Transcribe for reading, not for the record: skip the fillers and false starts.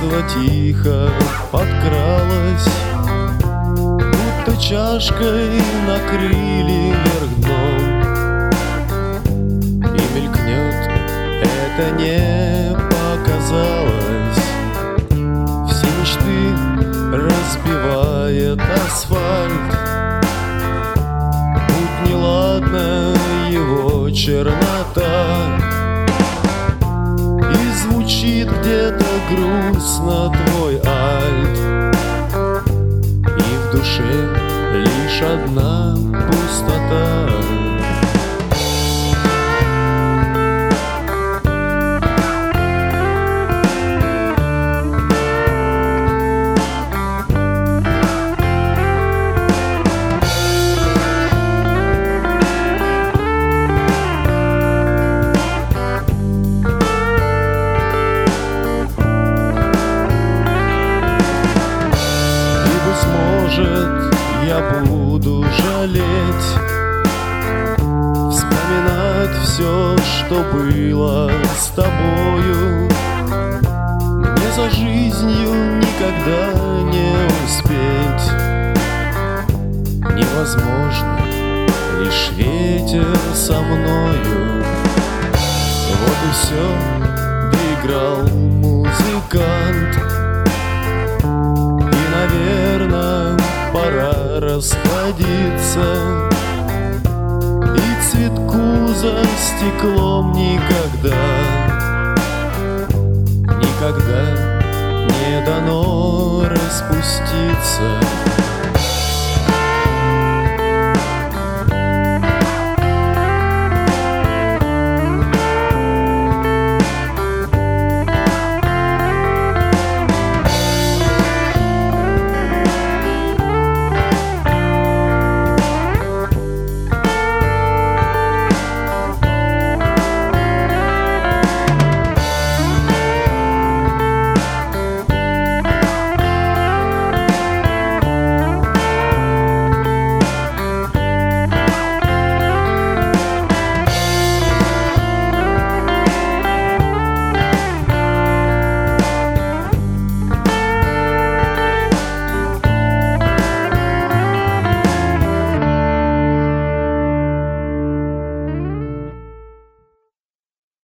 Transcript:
Детство тихо подкралось, будто чашкой накрыли вверх дном. И мелькнет, это не показалось, все мечты разбивает асфальт. Будь неладна его чернота, и звучит где-то грустно твой альт, и в душе лишь одна пустота. Может, я буду жалеть, вспоминать все, что было с тобою. Мне за жизнью никогда не успеть. Невозможно, лишь ветер со мною. Вот и все, доиграл музыкант. Наверное, пора расходиться, и цветку за стеклом никогда не дано распуститься.